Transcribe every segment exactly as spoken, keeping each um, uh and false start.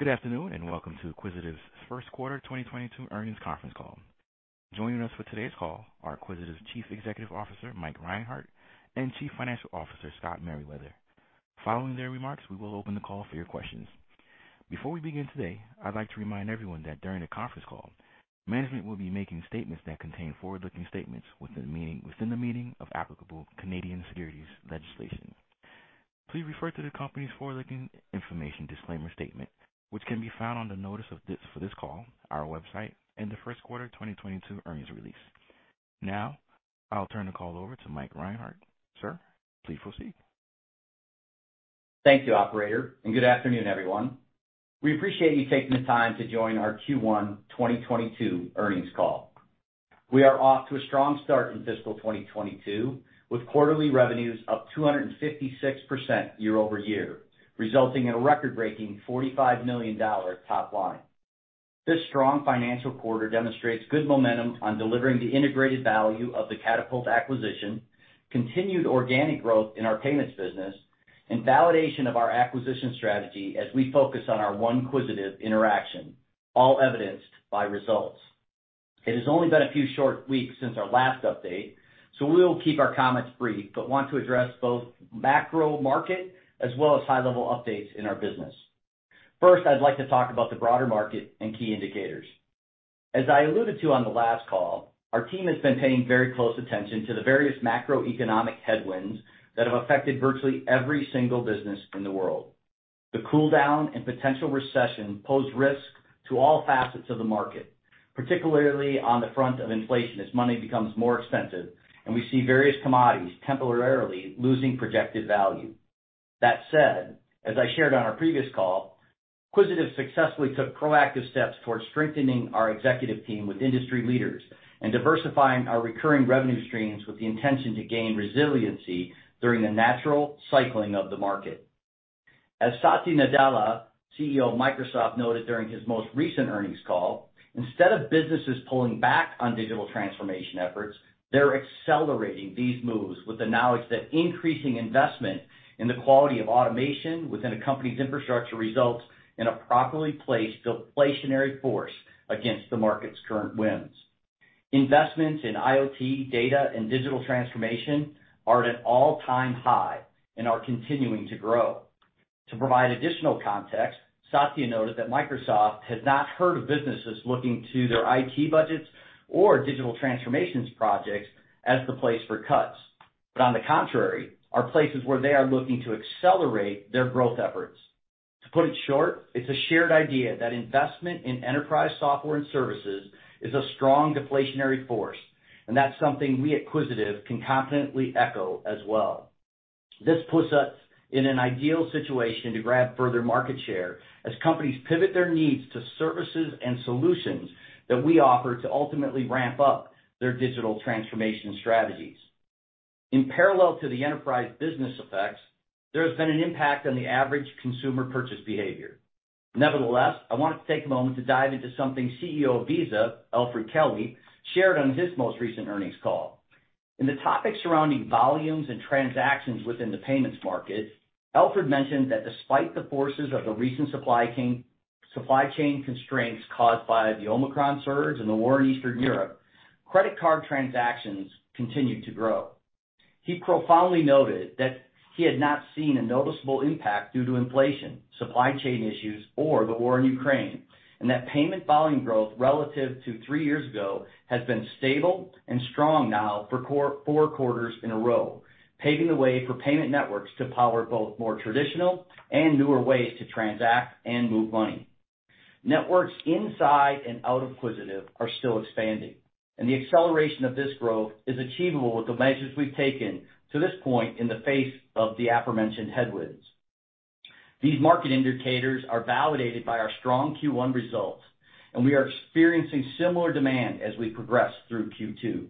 Good afternoon, and welcome to Quisitive's first quarter twenty twenty-two earnings conference call. Joining us for today's call are Quisitive's Chief Executive Officer, Mike Reinhart, and Chief Financial Officer, Scott Meriwether. Following their remarks, we will open the call for your questions. Before we begin today, I'd like to remind everyone that during the conference call, management will be making statements that contain forward-looking statements within the meaning, within the meaning of applicable Canadian securities legislation. Please refer to the company's forward-looking information disclaimer statement, which can be found on the notice of this for this call, our website, and the first quarter twenty twenty-two earnings release. Now, I'll turn the call over to Mike Reinhart. Sir, please proceed. Thank you, operator, and good afternoon, everyone. We appreciate you taking the time to join our Q one twenty twenty-two earnings call. We are off to a strong start in fiscal twenty twenty-two, with quarterly revenues up two hundred fifty-six percent year over year, resulting in a record-breaking forty-five million dollars top line. This strong financial quarter demonstrates good momentum on delivering the integrated value of the Catapult acquisition, continued organic growth in our payments business, and validation of our acquisition strategy as we focus on our One Quisitive interaction, all evidenced by results. It has only been a few short weeks since our last update, so we will keep our comments brief, but want to address both macro market as well as high-level updates in our business. First, I'd like to talk about the broader market and key indicators. As I alluded to on the last call, our team has been paying very close attention to the various macroeconomic headwinds that have affected virtually every single business in the world. The cool down and potential recession pose risk to all facets of the market, particularly on the front of inflation as money becomes more expensive, and we see various commodities temporarily losing projected value. That said, as I shared on our previous call, Quisitive successfully took proactive steps towards strengthening our executive team with industry leaders and diversifying our recurring revenue streams with the intention to gain resiliency during the natural cycling of the market. As Satya Nadella, C E O of Microsoft, noted during his most recent earnings call, instead of businesses pulling back on digital transformation efforts, they're accelerating these moves with the knowledge that increasing investment in the quality of automation within a company's infrastructure results in a properly placed deflationary force against the market's current winds. Investments in IoT, data, and digital transformation are at an all-time high and are continuing to grow. To provide additional context, Satya noted that Microsoft has not heard of businesses looking to their I T budgets or digital transformations projects as the place for cuts, but on the contrary, are places where they are looking to accelerate their growth efforts. To put it short, it's a shared idea that investment in enterprise software and services is a strong deflationary force, and that's something we at Quisitive can confidently echo as well. This puts us in an ideal situation to grab further market share as companies pivot their needs to services and solutions that we offer to ultimately ramp up their digital transformation strategies. In parallel to the enterprise business effects, there has been an impact on the average consumer purchase behavior. Nevertheless, I wanted to take a moment to dive into something C E O of Visa, Alfred Kelly, shared on his most recent earnings call. In the topic surrounding volumes and transactions within the payments market, Alfred mentioned that despite the forces of the recent supply chain, supply chain constraints caused by the Omicron surge and the war in Eastern Europe, credit card transactions continued to grow. He profoundly noted that he had not seen a noticeable impact due to inflation, supply chain issues, or the war in Ukraine, and that payment volume growth relative to three years ago has been stable and strong now for four quarters in a row, paving the way for payment networks to power both more traditional and newer ways to transact and move money. Networks inside and out of Quisitive are still expanding, and the acceleration of this growth is achievable with the measures we've taken to this point in the face of the aforementioned headwinds. These market indicators are validated by our strong Q one results, and we are experiencing similar demand as we progress through Q two.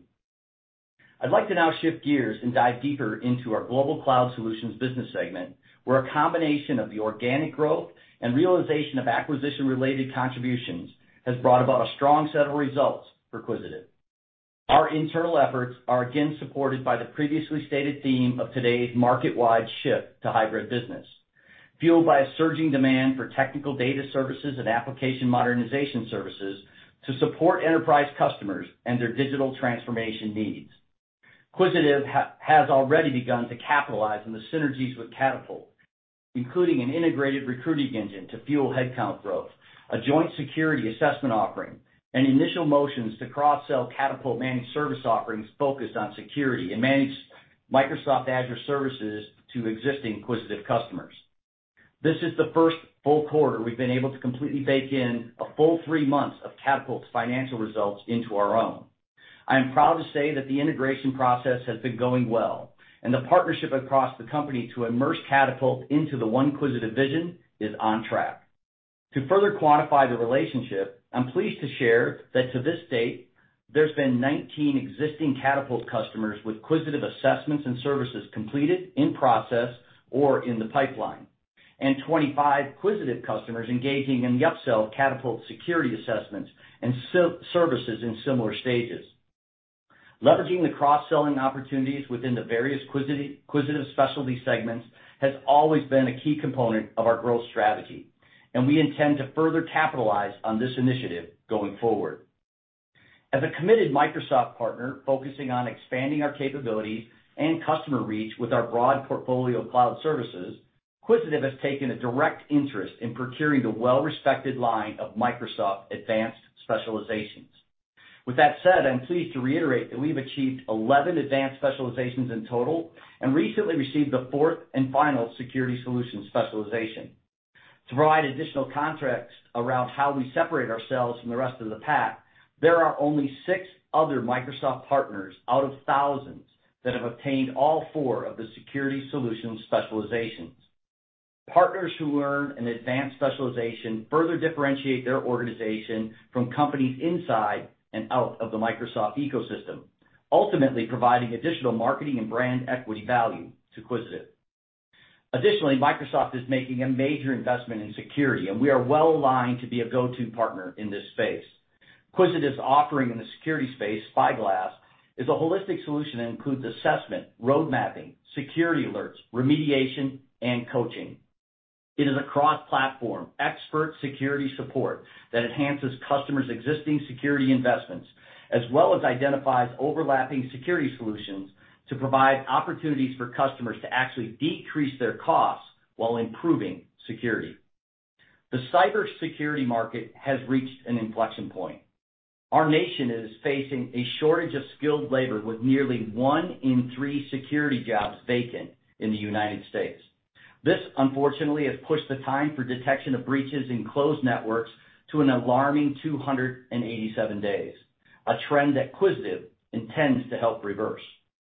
I'd like to now shift gears and dive deeper into our Global Cloud Solutions business segment, where a combination of the organic growth and realization of acquisition-related contributions has brought about a strong set of results for Quisitive. Our internal efforts are again supported by the previously stated theme of today's market-wide shift to hybrid business. fueled by a surging demand for technical data services and application modernization services to support enterprise customers and their digital transformation needs. Quisitive ha- has already begun to capitalize on the synergies with Catapult, including an integrated recruiting engine to fuel headcount growth, a joint security assessment offering, and initial motions to cross-sell Catapult managed service offerings focused on security and managed Microsoft Azure services to existing Quisitive customers. This is the first full quarter we've been able to completely bake in a full three months of Catapult's financial results into our own. I am proud to say that the integration process has been going well, and the partnership across the company to immerse Catapult into the One Quisitive vision is on track. To further quantify the relationship, I'm pleased to share that to this date, there's been nineteen existing Catapult customers with Quisitive assessments and services completed, in process, or in the pipeline, and twenty-five Quisitive customers engaging in the upsell of Catapult security assessments and services in similar stages. Leveraging the cross-selling opportunities within the various Quisitive, Quisitive specialty segments has always been a key component of our growth strategy, and we intend to further capitalize on this initiative going forward. As a committed Microsoft partner focusing on expanding our capabilities and customer reach with our broad portfolio of cloud services, Quisitive has taken a direct interest in procuring the well-respected line of Microsoft Advanced Specializations. With that said, I'm pleased to reiterate that we've achieved eleven advanced specializations in total and recently received the fourth and final Security Solutions specialization. To provide additional context around how we separate ourselves from the rest of the pack, there are only six other Microsoft partners out of thousands that have obtained all four of the Security Solutions specializations. Partners who earn an advanced specialization further differentiate their organization from companies inside and out of the Microsoft ecosystem, ultimately providing additional marketing and brand equity value to Quisitive. Additionally, Microsoft is making a major investment in security, and we are well aligned to be a go-to partner in this space. Quisitive's offering in the security space, Spyglass, is a holistic solution that includes assessment, road mapping, security alerts, remediation, and coaching. It is a cross-platform, expert security support that enhances customers' existing security investments, as well as identifies overlapping security solutions to provide opportunities for customers to actually decrease their costs while improving security. The cybersecurity market has reached an inflection point. Our nation is facing a shortage of skilled labor with nearly one in three security jobs vacant in the United States. This, unfortunately, has pushed the time for detection of breaches in closed networks to an alarming two hundred eighty-seven days, a trend that Quisitive intends to help reverse.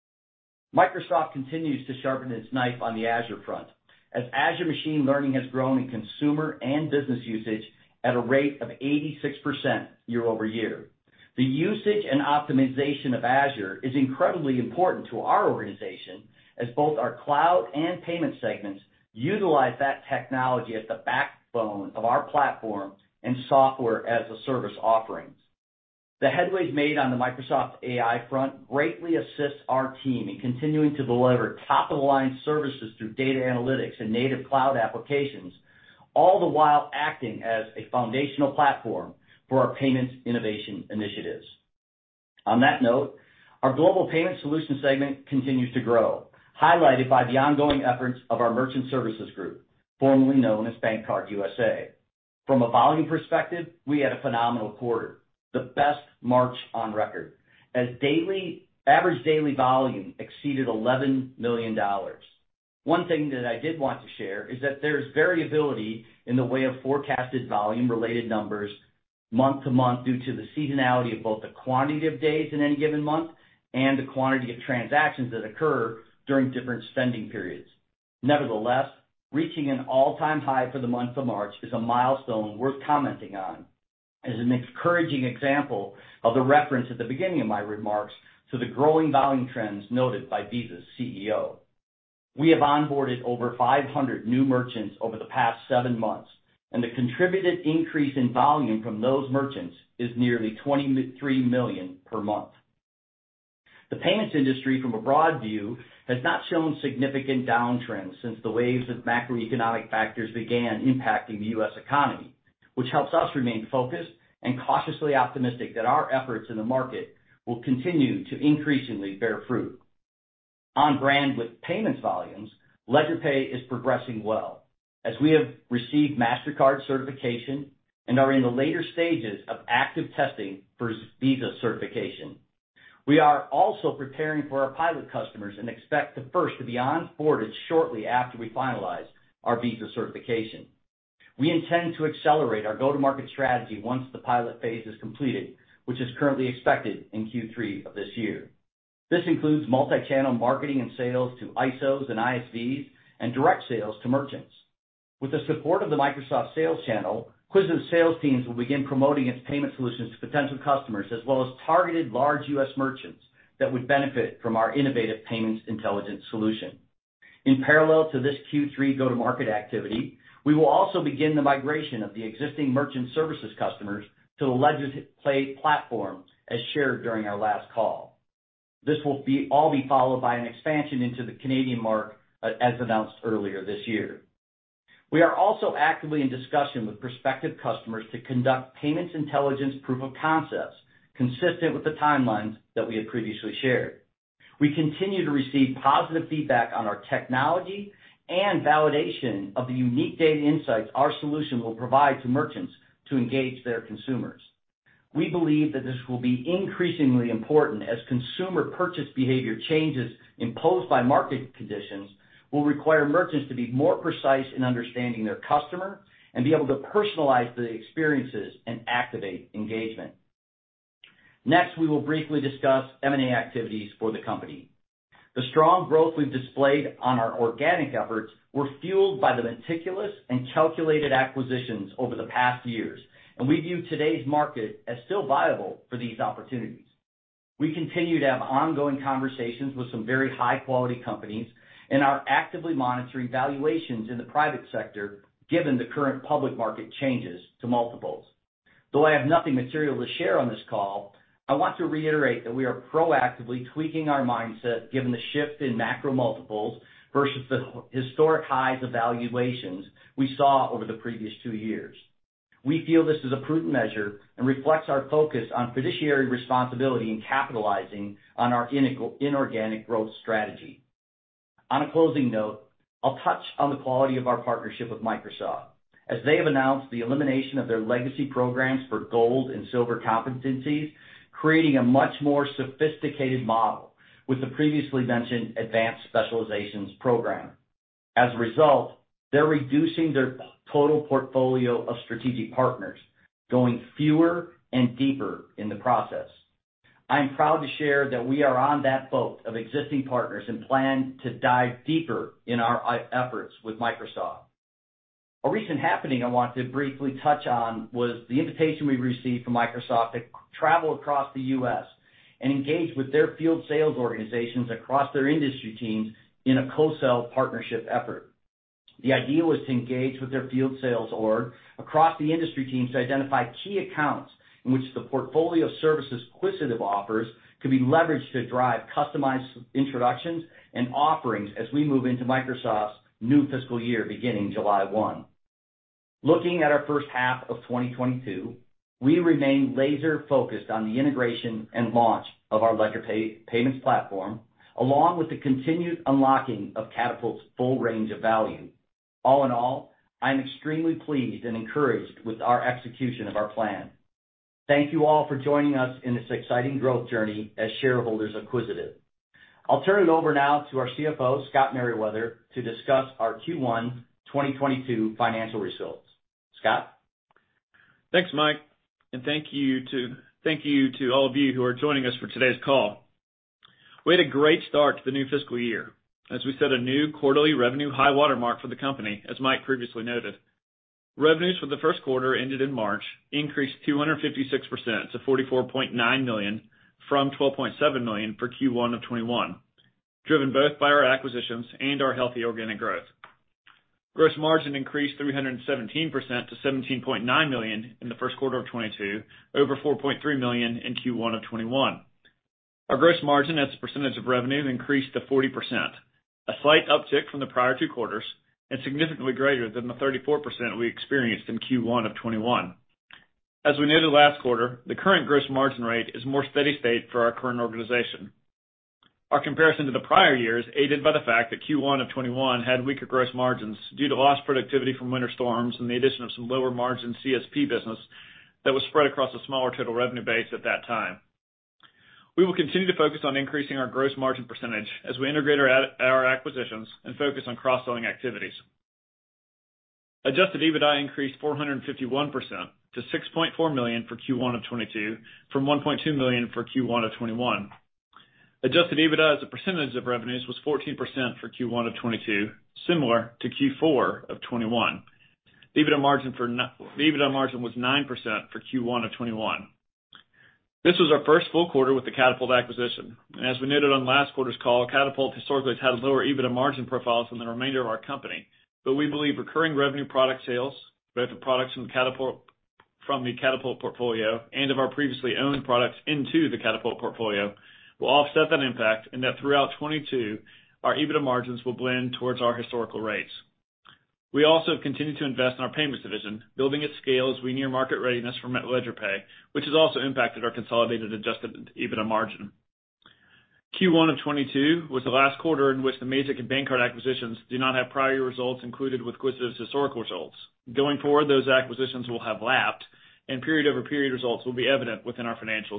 Microsoft continues to sharpen its knife on the Azure front, as Azure machine learning has grown in consumer and business usage at a rate of eighty-six percent year over year. The usage and optimization of Azure is incredibly important to our organization, as both our cloud and payment segments utilize that technology as the backbone of our platform and software as a service offerings. The headways made on the Microsoft A I front greatly assists our team in continuing to deliver top-of-the-line services through data analytics and native cloud applications, all the while acting as a foundational platform for our payments innovation initiatives. On that note, our Global Payment Solutions segment continues to grow, highlighted by the ongoing efforts of our Merchant Services Group, formerly known as BankCard U S A. From a volume perspective, we had a phenomenal quarter, the best March on record, as daily average daily volume exceeded eleven million dollars. One thing that I did want to share is that there's variability in the way of forecasted volume-related numbers month to month due to the seasonality of both the quantity of days in any given month and the quantity of transactions that occur during different spending periods. Nevertheless, reaching an all-time high for the month of March is a milestone worth commenting on, as an encouraging example of the reference at the beginning of my remarks to the growing volume trends noted by Visa's C E O. We have onboarded over five hundred new merchants over the past seven months, and the contributed increase in volume from those merchants is nearly twenty-three million dollars per month. The payments industry, from a broad view, has not shown significant downtrends since the waves of macroeconomic factors began impacting the U S economy, which helps us remain focused and cautiously optimistic that our efforts in the market will continue to increasingly bear fruit. On brand with payments volumes, LedgerPay is progressing well, as we have received MasterCard certification and are in the later stages of active testing for Visa certification. We are also preparing for our pilot customers and expect the first to be onboarded shortly after we finalize our Visa certification. We intend to accelerate our go-to-market strategy once the pilot phase is completed, which is currently expected in Q three of this year. This includes multi-channel marketing and sales to I S Os and I S Vs and direct sales to merchants. With the support of the Microsoft Sales Channel, Quisitive sales teams will begin promoting its payment solutions to potential customers as well as targeted large U S merchants that would benefit from our innovative payments intelligence solution. In parallel to this Q three go-to-market activity, we will also begin the migration of the existing merchant services customers to the LedgerPay platform as shared during our last call. This will be, all be followed by an expansion into the Canadian market uh, as announced earlier this year. We are also actively in discussion with prospective customers to conduct payments intelligence proof of concepts consistent with the timelines that we had previously shared. We continue to receive positive feedback on our technology and validation of the unique data insights our solution will provide to merchants to engage their consumers. We believe that this will be increasingly important as consumer purchase behavior changes imposed by market conditions will require merchants to be more precise in understanding their customer and be able to personalize the experiences and activate engagement. Next, we will briefly discuss M and A activities for the company. The strong growth we've displayed on our organic efforts were fueled by the meticulous and calculated acquisitions over the past years, and we view today's market as still viable for these opportunities. We continue to have ongoing conversations with some very high-quality companies and are actively monitoring valuations in the private sector given the current public market changes to multiples. Though I have nothing material to share on this call, I want to reiterate that we are proactively tweaking our mindset given the shift in macro multiples versus the historic highs of valuations we saw over the previous two years. We feel this is a prudent measure and reflects our focus on fiduciary responsibility in capitalizing on our inorganic growth strategy. On a closing note, I'll touch on the quality of our partnership with Microsoft, as they have announced the elimination of their legacy programs for gold and silver competencies, creating a much more sophisticated model with the previously mentioned advanced specializations program. As a result, they're reducing their total portfolio of strategic partners, going fewer and deeper in the process. I'm proud to share that we are on that boat of existing partners and plan to dive deeper in our efforts with Microsoft. A recent happening I want to briefly touch on was the invitation we received from Microsoft to travel across the U S and engage with their field sales organizations across their industry teams in a co-sell partnership effort. The idea was to engage with their field sales org across the industry teams to identify key accounts in which the portfolio of services Quisitive offers could be leveraged to drive customized introductions and offerings as we move into Microsoft's new fiscal year beginning July first. Looking at our first half of twenty twenty-two, we remain laser focused on the integration and launch of our LedgerPay payments platform, along with the continued unlocking of Catapult's full range of value. All in all, I'm extremely pleased and encouraged with our execution of our plan. Thank you all for joining us in this exciting growth journey as shareholders of Quisitive. I'll turn it over now to our C F O, Scott Meriwether, to discuss our Q one twenty twenty-two financial results. Scott? Thanks, Mike, and thank you to thank you to all of you who are joining us for today's call. We had a great start to the new fiscal year as we set a new quarterly revenue high water mark for the company, as Mike previously noted. Revenues for the first quarter ended in March increased two hundred fifty-six percent to forty-four point nine million dollars from twelve point seven million dollars for Q one of twenty-one, driven both by our acquisitions and our healthy organic growth. Gross margin increased three hundred seventeen percent to seventeen point nine million dollars in the first quarter of twenty-two, over four point three million dollars in Q one of twenty-one. Our gross margin as a percentage of revenue increased to forty percent, a slight uptick from the prior two quarters and significantly greater than the thirty-four percent we experienced in Q one of twenty-one. As we noted last quarter, the current gross margin rate is more steady state for our current organization. Our comparison to the prior year is aided by the fact that Q one of twenty-one had weaker gross margins due to lost productivity from winter storms and the addition of some lower margin C S P business that was spread across a smaller total revenue base at that time. We will continue to focus on increasing our gross margin percentage as we integrate our, ad- our acquisitions and focus on cross-selling activities. Adjusted EBITDA increased four hundred fifty-one percent to six point four million dollars for Q one of twenty-two from one point two million dollars for Q one of twenty-one. Adjusted EBITDA as a percentage of revenues was fourteen percent for Q one of twenty-two, similar to Q four of twenty-one. The EBITDA margin for the EBITDA margin was nine percent for Q one of twenty-one. This was our first full quarter with the Catapult acquisition, and as we noted on last quarter's call, Catapult historically has had lower EBITDA margin profiles than the remainder of our company, but we believe recurring revenue product sales, both the products from Catapult from the Catapult portfolio and of our previously owned products into the Catapult portfolio, will offset that impact, and that throughout twenty-two, our EBITDA margins will blend towards our historical rates. We also have continued to invest in our payments division, building its scale as we near market readiness for LedgerPay, which has also impacted our consolidated adjusted EBITDA margin. Q one of twenty-two was the last quarter in which the Mazik and BankCard acquisitions do not have prior year results included with Quisitive's historical results. Going forward, those acquisitions will have lapped, and period-over-period results will be evident within our financials.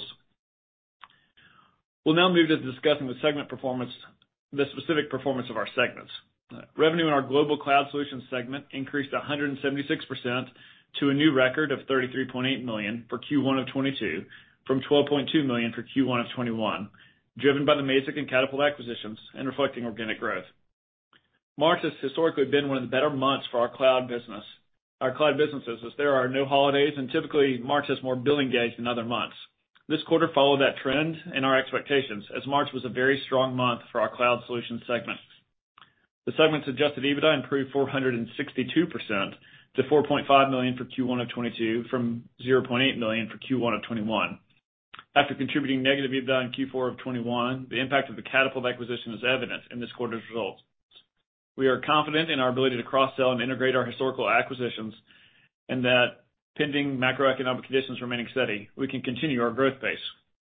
We'll now move to discussing the segment performance, the specific performance of our segments. Uh, revenue in our Global Cloud Solutions segment increased one hundred seventy-six percent to a new record of thirty-three point eight million dollars for Q one of twenty-two from twelve point two million dollars for Q one of twenty-one, driven by the Mazik and Catapult acquisitions and reflecting organic growth. March has historically been one of the better months for our cloud business. Our cloud businesses, as there are no holidays, and typically March has more billing days than other months. This quarter followed that trend and our expectations, as March was a very strong month for our Cloud Solutions segment. The segment's adjusted EBITDA improved four hundred sixty-two percent to four point five million dollars for Q one of twenty-two from zero point eight million dollars for Q one of twenty-one. After contributing negative EBITDA in Q four of twenty-one, the impact of the Catapult acquisition is evident in this quarter's results. We are confident in our ability to cross-sell and integrate our historical acquisitions, and that pending macroeconomic conditions remaining steady, we can continue our growth pace.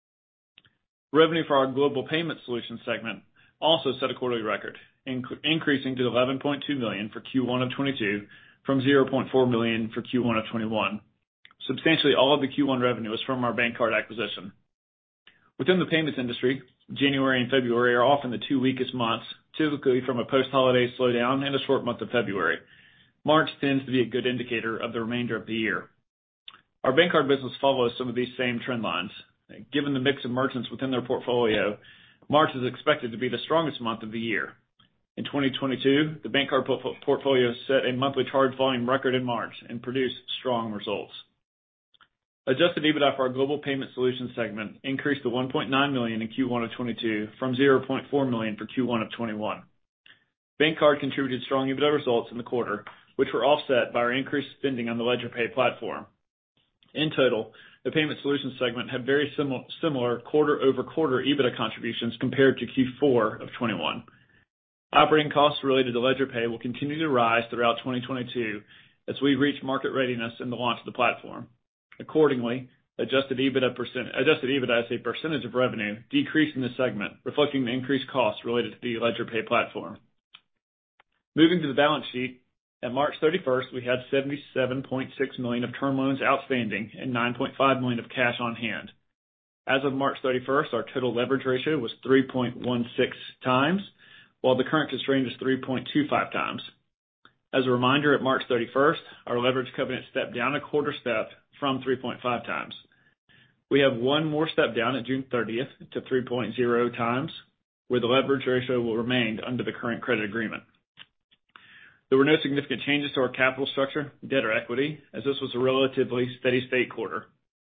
Revenue for our Global Payment Solutions segment also set a quarterly record, inc- increasing to eleven point two million dollars for Q one of twenty-two from zero point four million dollars for Q one of twenty-one. Substantially all of the Q one revenue is from our BankCard acquisition. Within the payments industry, January and February are often the two weakest months, typically from a post-holiday slowdown and a short month of February. March tends to be a good indicator of the remainder of the year. Our BankCard business follows some of these same trend lines. Given the mix of merchants within their portfolio, March is expected to be the strongest month of the year. In twenty twenty-two, the BankCard portfolio set a monthly charge volume record in March and produced strong results. Adjusted EBITDA for our Global Payment Solutions segment increased to one point nine million dollars in Q one of twenty-two from zero point four million dollars for Q one of twenty-one. BankCard contributed strong EBITDA results in the quarter, which were offset by our increased spending on the LedgerPay platform. In total, the Payment Solutions segment had very sim- similar quarter-over-quarter EBITDA contributions compared to Q four of twenty-one. Operating costs related to LedgerPay will continue to rise throughout twenty twenty-two as we reach market readiness in the launch of the platform. Accordingly, adjusted EBITDA, percent, adjusted EBITDA as a percentage of revenue decreased in this segment, reflecting the increased costs related to the LedgerPay platform. Moving to the balance sheet, at March thirty-first, we had seventy-seven point six million dollars of term loans outstanding and nine point five million dollars of cash on hand. As of March thirty-first, our total leverage ratio was three point one six times, while the current constraint is three point two five times. As a reminder, at March thirty-first, our leverage covenant stepped down a quarter step from three point five times. We have one more step down at June thirtieth to three point zero times, where the leverage ratio will remain under the current credit agreement. There were no significant changes to our capital structure, debt or equity, as this was a relatively steady state quarter.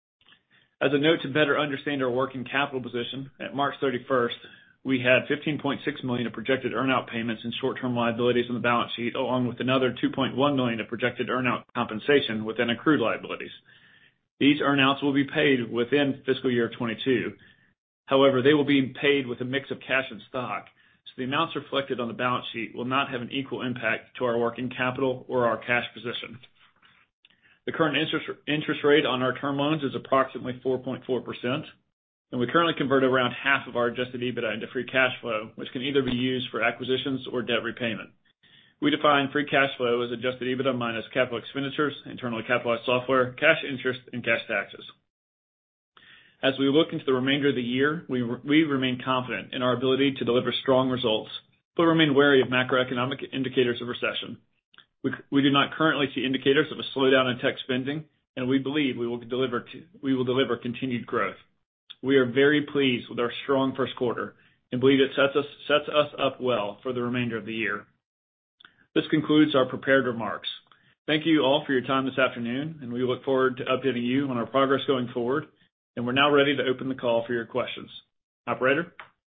As a note to better understand our working capital position, at March thirty-first, we had fifteen point six million dollars of projected earnout payments and short-term liabilities on the balance sheet, along with another two point one million dollars of projected earnout compensation within accrued liabilities. These earnouts will be paid within fiscal year twenty-two. However, they will be paid with a mix of cash and stock, so the amounts reflected on the balance sheet will not have an equal impact to our working capital or our cash position. The current interest, interest rate on our term loans is approximately four point four percent, and we currently convert around half of our adjusted EBITDA into free cash flow, which can either be used for acquisitions or debt repayment. We define free cash flow as adjusted EBITDA minus capital expenditures, internally capitalized software, cash interest, and cash taxes. As we look into the remainder of the year, we, we remain confident in our ability to deliver strong results, but remain wary of macroeconomic indicators of recession. We, we do not currently see indicators of a slowdown in tech spending, and we believe we will deliver to, we will deliver continued growth. We are very pleased with our strong first quarter and believe it sets us sets us up well for the remainder of the year. This concludes our prepared remarks. Thank you all for your time this afternoon, and we look forward to updating you on our progress going forward. And we're now ready to open the call for your questions. Operator?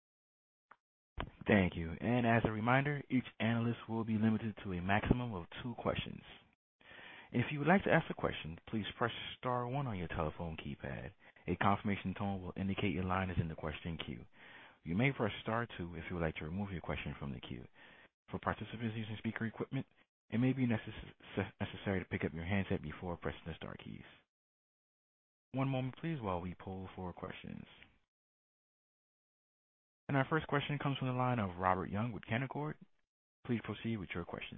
Thank you. And as a reminder, each analyst will be limited to a maximum of two questions. If you would like to ask a question, please press star one on your telephone keypad. A confirmation tone will indicate your line is in the question queue. You may press star two if you would like to remove your question from the queue. For participants using speaker equipment, it may be necess- necessary to pick up your handset before pressing the star keys. One moment, please, while we poll for questions. And our first question comes from the line of Robert Young with Canaccord. Please proceed with your question.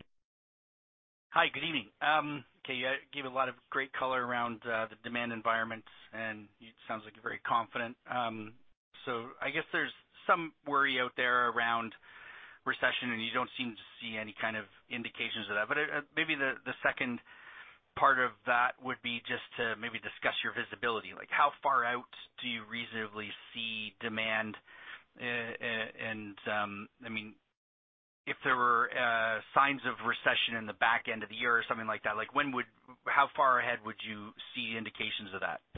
Hi, good evening. Um, okay, you gave a lot of great color around uh, the demand environment, and it sounds like you're very confident. Um, so I guess there's some worry out there around recession, and you don't seem to see any kind of indications of that. But uh, maybe the, the second part of that would be just to maybe discuss your visibility. Like, how far out do you reasonably see demand? Uh, and, um, I mean, if there were uh, signs of recession in the back end of the year or something like that, like when would, how far ahead would you see indications of that?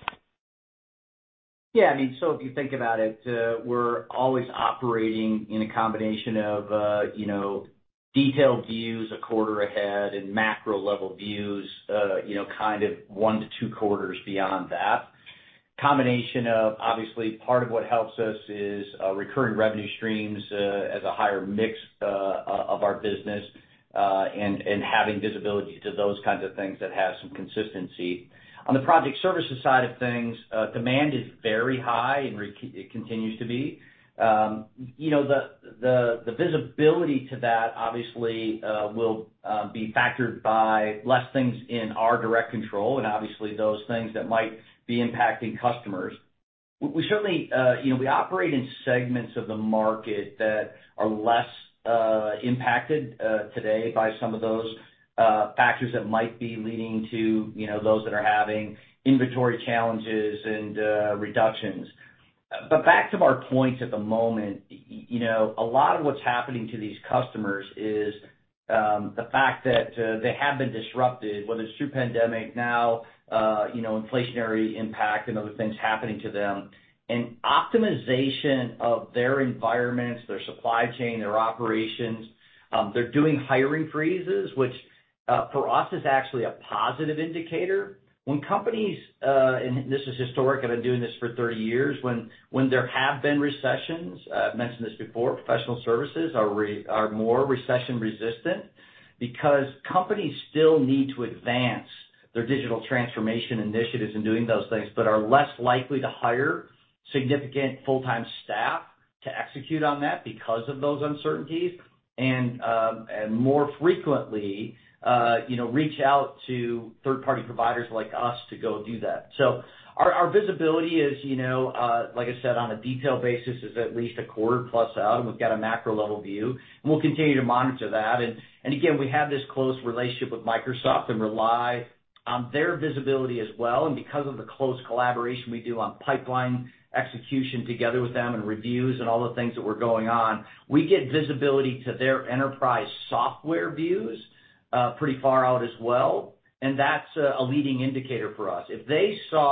Yeah, I mean, so if you think about it, uh, we're always operating in a combination of, uh, you know, detailed views a quarter ahead and macro level views, uh, you know, kind of one to two quarters beyond that. Combination of, obviously, part of what helps us is uh, recurring revenue streams uh, as a higher mix uh, of our business uh, and, and having visibility to those kinds of things that have some consistency. On the project services side of things, uh, demand is very high and re- it continues to be. Um, you know, the, the, the visibility to that obviously uh, will uh, be factored by less things in our direct control and obviously those things that might be impacting customers. We, we certainly, uh, you know, we operate in segments of the market that are less uh, impacted uh, today by some of those uh, factors that might be leading to, you know, those that are having inventory challenges and uh, reductions. But back to our points at the moment, you know, a lot of what's happening to these customers is um, the fact that uh, they have been disrupted, whether it's through pandemic now, uh, you know, inflationary impact and other things happening to them. And optimization of their environments, their supply chain, their operations, um, they're doing hiring freezes, which uh, for us is actually a positive indicator. When companies, uh, and this is historic, I've been doing this for thirty years, when, when there have been recessions, uh, I've mentioned this before, professional services are, re, are more recession resistant because companies still need to advance their digital transformation initiatives and doing those things, but are less likely to hire significant full-time staff to execute on that because of those uncertainties, and, um, and more frequently, Uh, you know, reach out to third-party providers like us to go do that. So our, our visibility is, you know, uh, like I said, on a detailed basis is at least a quarter plus out, and we've got a macro level view, and we'll continue to monitor that. And, and again, we have this close relationship with Microsoft and rely on their visibility as well. And because of the close collaboration we do on pipeline execution together with them and reviews and all the things that were going on, we get visibility to their enterprise software views Uh, pretty far out as well, and that's a, a leading indicator for us. If they saw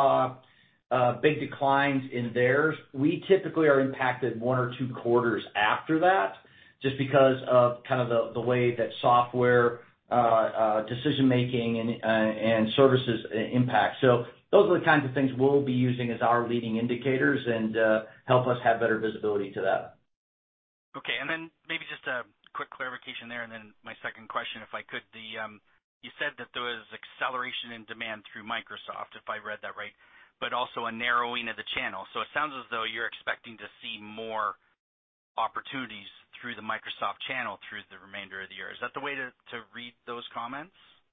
uh, big declines in theirs, we typically are impacted one or two quarters after that, just because of kind of the, the way that software uh, uh, decision making and, uh, and services impact. So those are the kinds of things we'll be using as our leading indicators and uh, help us have better visibility to that. Okay, and then maybe just a quick clarification there, and then my second question, if I could. The um, you said that there was acceleration in demand through Microsoft, if I read that right, but also a narrowing of the channel. So it sounds as though you're expecting to see more opportunities through the Microsoft channel through the remainder of the year. Is that the way to, to read those comments?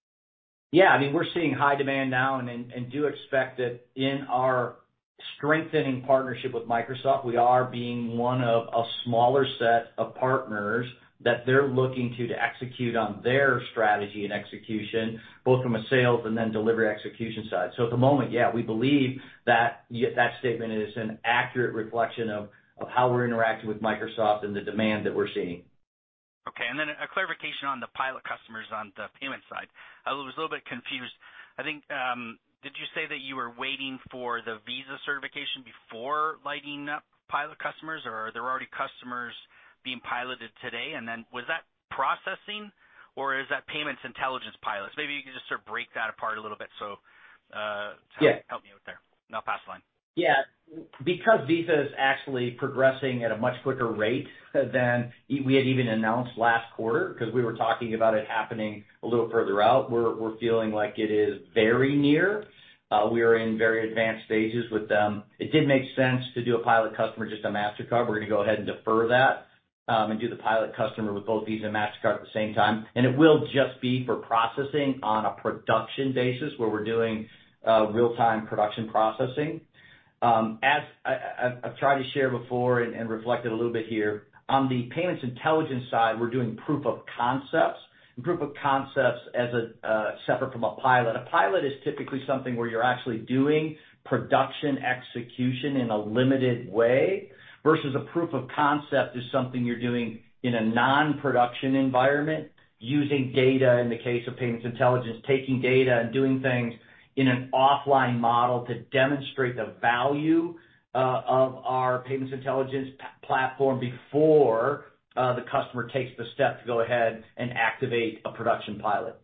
Yeah, I mean, we're seeing high demand now and, and, and do expect that in our strengthening partnership with Microsoft, we are being one of a smaller set of partners that they're looking to to execute on their strategy and execution, both from a sales and then delivery execution side. So at the moment, yeah, we believe that that statement is an accurate reflection of, of how we're interacting with Microsoft and the demand that we're seeing. Okay, and then a clarification on the pilot customers on the payment side. I was a little bit confused. I think, um, did you say that you were waiting for the Visa certification before lighting up pilot customers, or are there already customers being piloted today? And then was that processing, or is that payments intelligence pilots? Maybe you could just sort of break that apart a little bit so uh, to help, yeah. help me out there. And I'll pass the line. Yeah, because Visa is actually progressing at a much quicker rate than we had even announced last quarter, because we were talking about it happening a little further out. We're we're feeling like it is very near. Uh, we are in very advanced stages with them. It did make sense to do a pilot customer just on MasterCard. We're going to go ahead and defer that um, and do the pilot customer with both Visa and MasterCard at the same time. And it will just be for processing on a production basis where we're doing uh, real-time production processing. Um, as I, I, I've tried to share before and, and reflected a little bit here, on the payments intelligence side, we're doing proof of concepts. And proof of concepts as a uh, separate from a pilot. A pilot is typically something where you're actually doing production execution in a limited way, versus a proof of concept is something you're doing in a non-production environment, using data in the case of payments intelligence, taking data and doing things in an offline model to demonstrate the value uh, of our payments intelligence p- platform before uh, the customer takes the step to go ahead and activate a production pilot.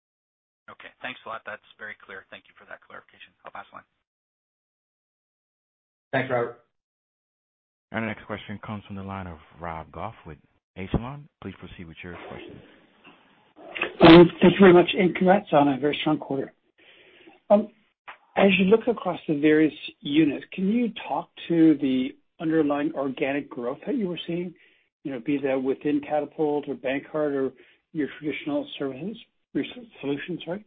Okay, thanks a lot. That's very clear. Thank you for that clarification. I'll pass the line. Thanks, Robert. Our next question comes from the line of Rob Goff with Echelon. Please proceed with your question. Um, thank you very much, and congrats on a very strong quarter. Um, as you look across the various units, can you talk to the underlying organic growth that you were seeing? You know, be that within Catapult or BankCard or your traditional services, your solutions, right?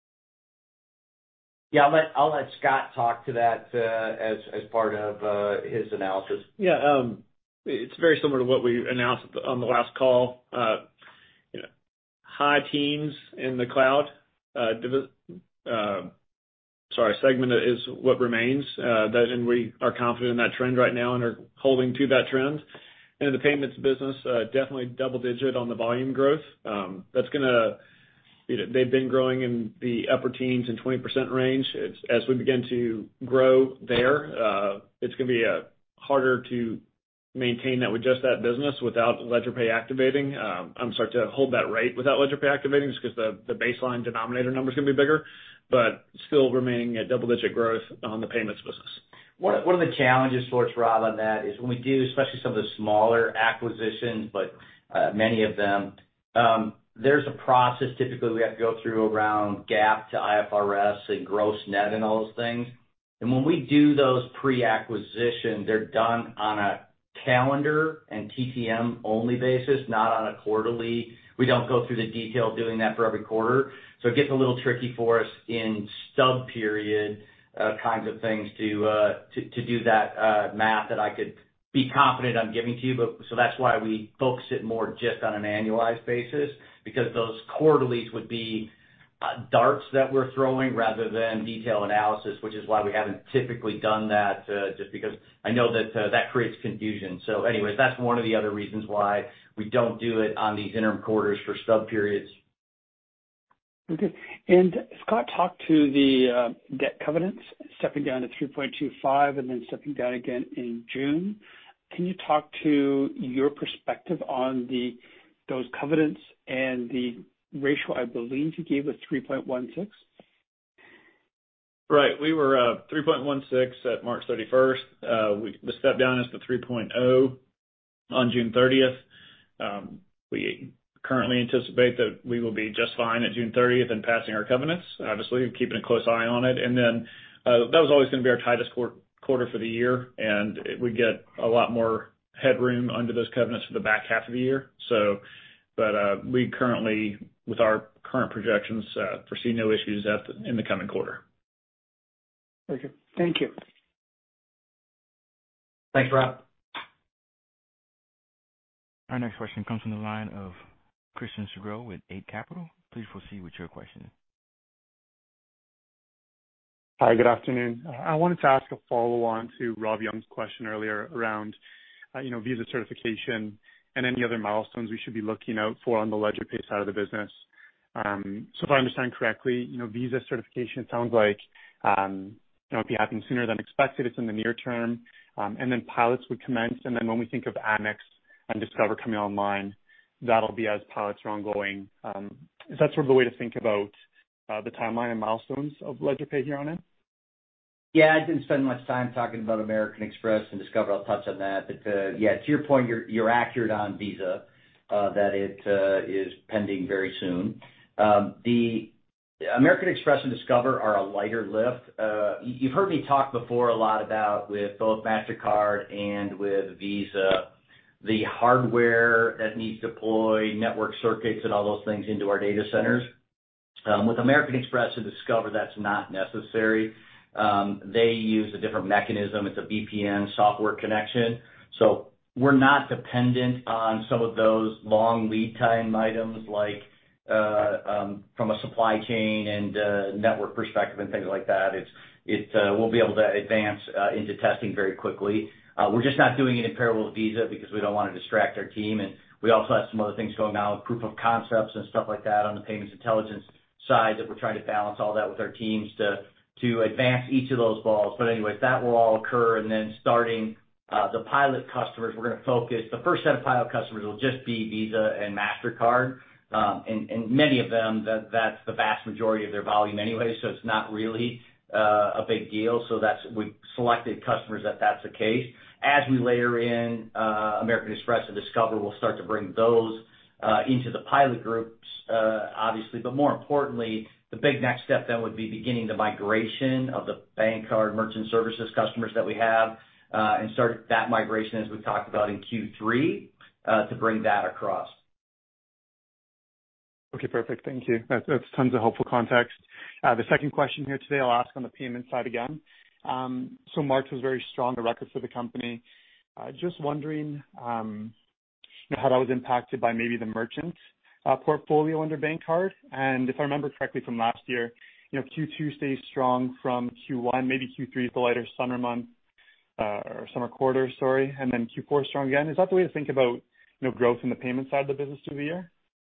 Yeah, I'll let, I'll let Scott talk to that uh, as as part of uh, his analysis. Yeah, um, it's very similar to what we announced on the last call. Uh, you know, high teens in the cloud uh, divi- uh, sorry segment is what remains. Uh, that and we are confident in that trend right now and are holding to that trend. And in the payments business, uh, definitely double digit on the volume growth. Um, that's going to You know, they've been growing in the upper teens and twenty percent range. It's, as we begin to grow there, uh, it's going to be uh, harder to maintain that with just that business without LedgerPay activating. Um, I'm sorry, to hold that rate without LedgerPay activating just because the, the baseline denominator number is going to be bigger, but still remaining at double-digit growth on the payments business. One, one of the challenges for us, Rob, on that is when we do, especially some of the smaller acquisitions, but uh, many of them, um, there's a process typically we have to go through around GAAP to I F R S and gross net and all those things. And when we do those pre-acquisition, they're done on a calendar and T T M only basis, not on a quarterly. We don't go through the detail of doing that for every quarter. So it gets a little tricky for us in stub period uh, kinds of things to, uh, to, to do that uh, math that I could be confident I'm giving to you. But so that's why we focus it more just on an annualized basis, because those quarterlies would be uh, darts that we're throwing rather than detailed analysis, which is why we haven't typically done that, uh, just because I know that uh, that creates confusion. So anyways, that's one of the other reasons why we don't do it on these interim quarters for stub periods. Okay. And Scott talked to the uh, debt covenants, stepping down to three point two five and then stepping down again in June. Can you talk to your perspective on the those covenants and the ratio I believe you gave was three point one six? Right. We were uh, three point one six at March thirty-first. Uh, we, the step down is to three point oh on June thirtieth. Um, we currently anticipate that we will be just fine at June thirtieth and passing our covenants, obviously keeping a close eye on it. And then uh, that was always going to be our tightest quor- quarter for the year, and it, we get a lot more headroom under those covenants for the back half of the year. So, but uh, we currently, with our current projections, uh, foresee no issues at the, in the coming quarter. Okay. Thank you. Thanks, Rob. Our next question comes from the line of Christian Sgro with Eight Capital. Please proceed with your question. Hi, good afternoon. I wanted to ask a follow-on to Rob Young's question earlier around, uh, you know, Visa certification and any other milestones we should be looking out for on the LedgerPay side of the business. Um, so if I understand correctly, you know, Visa certification sounds like um, you know, it'd be happening sooner than expected. It's in the near term, um, and then pilots would commence. And then when we think of Amex and Discover coming online, that'll be as pilots are ongoing. Um, is that sort of the way to think about uh, the timeline and milestones of LedgerPay here on in? Yeah, I didn't spend much time talking about American Express and Discover. I'll touch on that. But uh, yeah, to your point, you're you're accurate on Visa uh, that it uh, is pending very soon. Um, the American Express and Discover are a lighter lift. Uh, you've heard me talk before a lot about with both MasterCard and with Visa, the hardware that needs deployed, network circuits, and all those things into our data centers. Um, with American Express and Discover, that's not necessary. Um, they use a different mechanism. It's a V P N software connection. So we're not dependent on some of those long lead time items like uh, um, from a supply chain and uh, network perspective and things like that. It's it uh, we'll be able to advance uh, into testing very quickly. Uh, we're just not doing it in parallel with Visa because we don't want to distract our team. And we also have some other things going on with proof of concepts and stuff like that on the payments intelligence side that we're trying to balance all that with our teams to to advance each of those balls. But anyways, that will all occur. And then starting uh, the pilot customers, we're going to focus. The first set of pilot customers will just be Visa and MasterCard. Um, and, and many of them, that, that's the vast majority of their volume anyway, so it's not really uh, a big deal. So that's we've selected customers that that's the case. As we layer in uh, American Express and Discover, we'll start to bring those uh, into the pilot groups, uh, obviously. But more importantly, the big next step then would be beginning the migration of the bank card merchant services customers that we have uh, and start that migration as we talked about in Q three uh, to bring that across. Okay, perfect. Thank you. That's, that's tons of helpful context. Uh, the second question here today, I'll ask on the payment side again. Um, so March was very strong, a record for the company. Uh, just wondering um, you know, how that was impacted by maybe the merchant uh, portfolio under bank card. And if I remember correctly from last year, you know, Q two stays strong from Q one, maybe Q three is the lighter summer month uh, or summer quarter, sorry, and then Q four is strong again. Is that the way to think about, you know, growth in the payment side of the business through the year?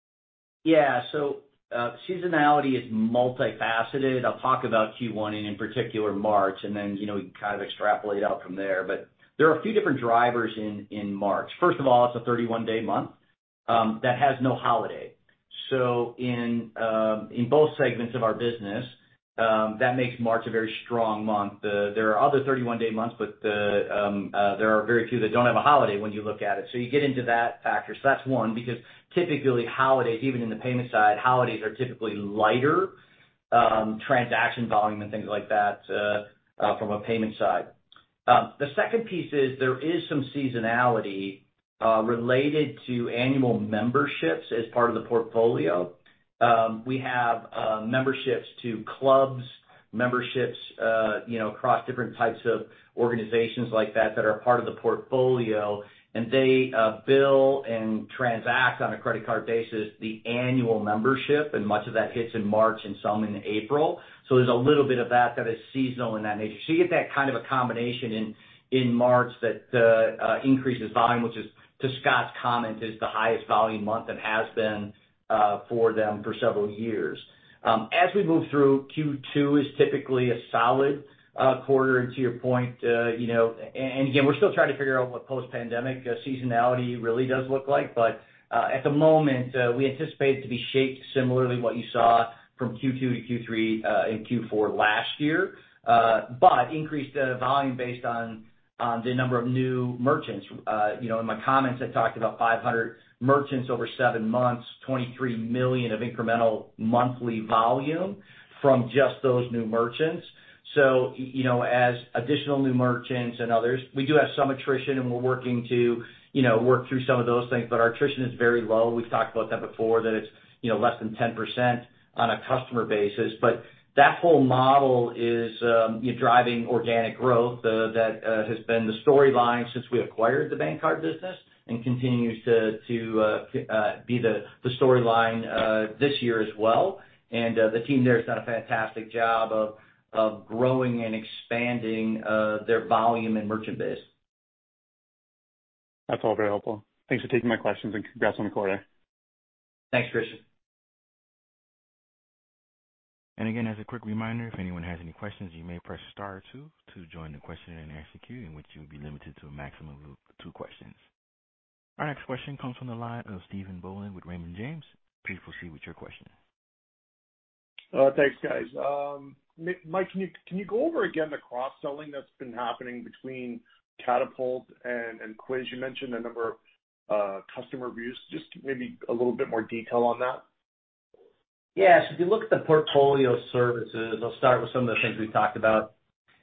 Yeah, so uh, seasonality is multifaceted. I'll talk about Q one and in particular March, and then, you know, we can kind of extrapolate out from there. But there are a few different drivers in, in March. First of all, it's a thirty-one day month um, that has no holiday. So in um, in both segments of our business, um, that makes March a very strong month. Uh, there are other thirty-one day months, but uh, um, uh, there are very few that don't have a holiday when you look at it. So you get into that factor. So that's one, because typically holidays, even in the payment side, holidays are typically lighter um, transaction volume and things like that uh, uh, from a payment side. Um, the second piece is there is some seasonality uh, related to annual memberships as part of the portfolio. Um, we have uh, memberships to clubs, memberships, uh, you know, across different types of organizations like that that are part of the portfolio, and they uh, bill and transact on a credit card basis the annual membership, and much of that hits in March and some in April. So there's a little bit of that that is seasonal in that nature. So you get that kind of a combination in in March that uh, uh, increases volume, which is, to Scott's comment, is the highest volume month and has been uh, for them for several years. Um, as we move through, Q two is typically a solid uh, quarter, and to your point, uh, you know, and, and again, we're still trying to figure out what post-pandemic uh, seasonality really does look like, but uh, at the moment, uh, we anticipate it to be shaped similarly what you saw from Q two to Q three uh, and Q four last year. uh, but increased uh, volume based on on the number of new merchants. Uh, you know, in my comments, I talked about five hundred merchants over seven months, twenty-three million of incremental monthly volume from just those new merchants. So, you know, as additional new merchants and others, we do have some attrition, and we're working to, you know, work through some of those things, but our attrition is very low. We've talked about that before, that it's, you know, less than ten percent on a customer basis. But that whole model is um, you know, driving organic growth uh, that uh, has been the storyline since we acquired the bank card business, and continues to to uh, uh, be the the storyline uh, this year as well. And uh, the team there has done a fantastic job of of growing and expanding uh, their volume and merchant base. That's all very helpful. Thanks for taking my questions, and congrats on the quarter. Thanks, Christian. And again, as a quick reminder, if anyone has any questions, you may press star two to join the question and answer queue, in which you will be limited to a maximum of two questions. Our next question comes from the line of Stephen Boland with Raymond James. Please proceed with your question. Uh, thanks, guys. Um, Mike, can you can you go over again the cross-selling that's been happening between Catapult and, and Quiz? You mentioned a number of uh, customer reviews. Just maybe a little bit more detail on that. Yeah, so if you look at the portfolio of services, I'll start with some of the things we've talked about.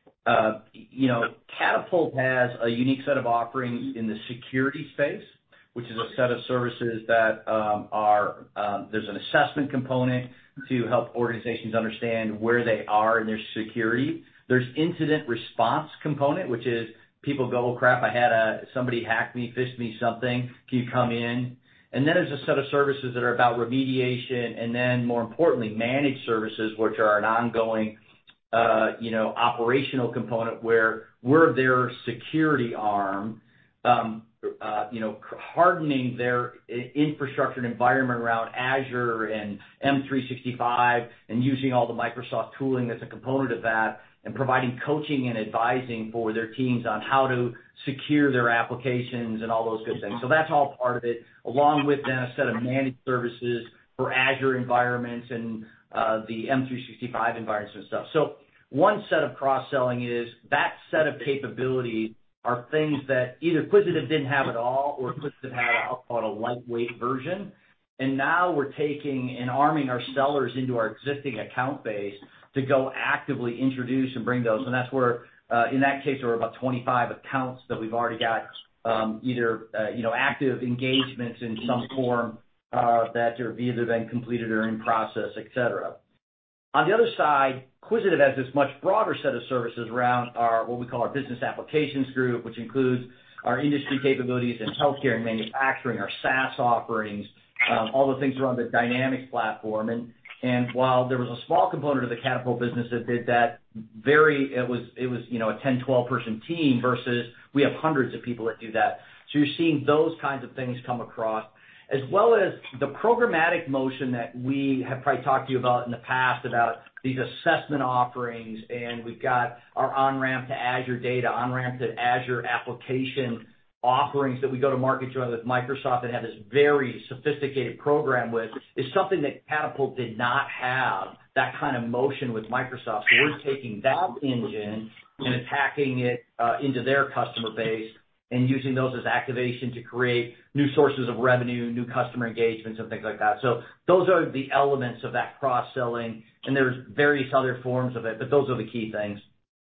Uh, you know, Catapult has a unique set of offerings in the security space, which is a set of services that um, are, um, there's an assessment component to help organizations understand where they are in their security. There's incident response component, which is people go, oh crap, I had a, somebody hacked me, phished me something, can you come in? And then there's a set of services that are about remediation, and then more importantly, managed services, which are an ongoing, uh, you know, operational component where we're their security arm, um, uh, you know, hardening their infrastructure and environment around Azure and M three sixty-five, and using all the Microsoft tooling that's a component of that, and providing coaching and advising for their teams on how to secure their applications and all those good things. So that's all part of it, along with then a set of managed services for Azure environments and uh, the M three sixty-five environments and stuff. So one set of cross-selling is that set of capabilities are things that either Quisitive didn't have at all, or Quisitive had a, I'll call it a lightweight version. And now we're taking and arming our sellers into our existing account base to go actively introduce and bring those. And that's where, uh, in that case, there were about twenty-five accounts that we've already got um, either, uh, you know, active engagements in some form uh, that have either been completed or in process, et cetera. On the other side, Quisitive has this much broader set of services around our, what we call our business applications group, which includes our industry capabilities in healthcare and manufacturing, our SaaS offerings, um, all the things around the Dynamics platform. And And while there was a small component of the Catapult business that did that, very it was it was you know a ten, twelve person team versus we have hundreds of people that do that. So you're seeing those kinds of things come across, as well as the programmatic motion that we have probably talked to you about in the past about these assessment offerings, and we've got our on-ramp to Azure data, on-ramp to Azure application offerings that we go to market jointly with Microsoft and have this very sophisticated program with, is something that Catapult did not have, that kind of motion with Microsoft. So we're taking that engine and attacking it uh, into their customer base and using those as activation to create new sources of revenue, new customer engagements, and things like that. So those are the elements of that cross-selling, and there's various other forms of it, but those are the key things.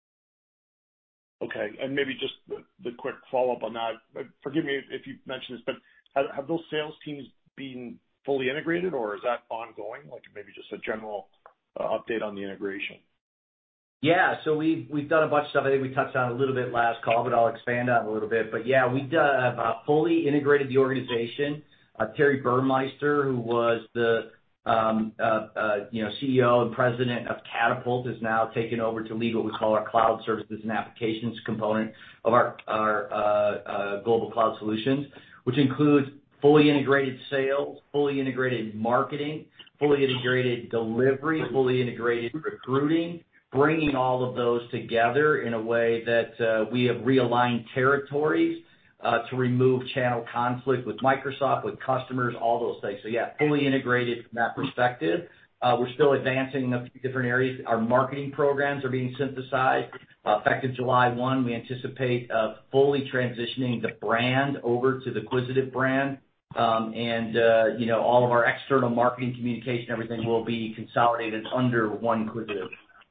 Okay, and maybe just the, the quick follow-up on that. Forgive me if you mentioned this, but have, have those sales teams been fully integrated, or is that ongoing? Like maybe just a general uh, update on the integration. Yeah, so we've we've done a bunch of stuff. I think we touched on a little bit last call, but I'll expand on it a little bit. But yeah, we have uh, fully integrated the organization. Uh, Terry Burmeister, who was the um, uh, uh, you know C E O and president of Catapult, is now taken over to lead what we call our cloud services and applications component of our our uh, uh, global cloud solutions, which includes fully integrated sales, fully integrated marketing, fully integrated delivery, fully integrated recruiting, bringing all of those together in a way that uh, we have realigned territories uh, to remove channel conflict with Microsoft, with customers, all those things. So yeah, fully integrated from that perspective. Uh, we're still advancing a few different areas. Our marketing programs are being synthesized. Uh, effective July first, we anticipate uh, fully transitioning the brand over to the Quisitive brand. Um, and, uh, you know, all of our external marketing communication, everything will be consolidated under one Quisitive.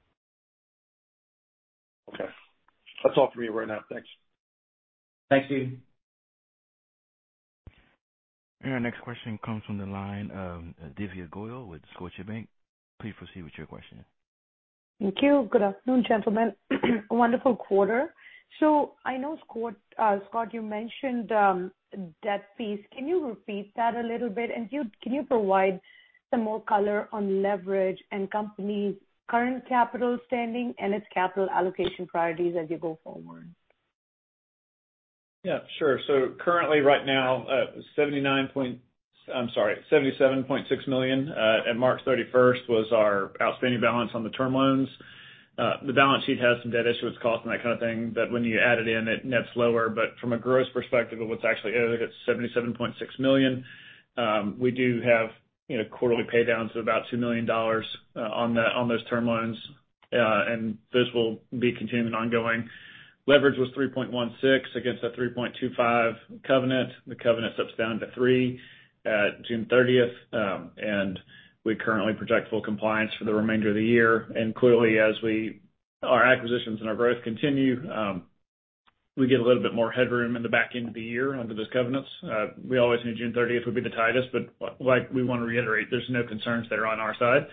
Okay. That's all for me right now. Thanks. Thanks, Steve. And our next question comes from the line of Divya Goyal with Scotiabank. Please proceed with your question. Thank you. Good afternoon, gentlemen. A wonderful quarter. So I know, Scott, uh, Scott, you mentioned um, debt piece. Can you repeat that a little bit? And you, can you provide some more color on leverage and company's current capital standing and its capital allocation priorities as you go forward? Yeah, sure. So currently, right now, uh, seventy-nine point, I'm sorry, seventy-seven point six million uh, at March thirty-first was our outstanding balance on the term loans. Uh, the balance sheet has some debt issuance costs and that kind of thing, but when you add it in, it nets lower. But from a gross perspective of what's actually owed, it's seventy-seven point six million. Um, we do have, you know, quarterly pay downs of about two million dollars uh, on that, on those term loans, uh, and those will be continuing ongoing. Leverage was three point one six against a three point two five covenant. The covenant steps down to three at June thirtieth, um, and we currently project full compliance for the remainder of the year. And clearly, as we our acquisitions and our growth continue, um, we get a little bit more headroom in the back end of the year under those covenants. Uh, we always knew June thirtieth would be the tightest, but like we want to reiterate, there's no concerns there on our side.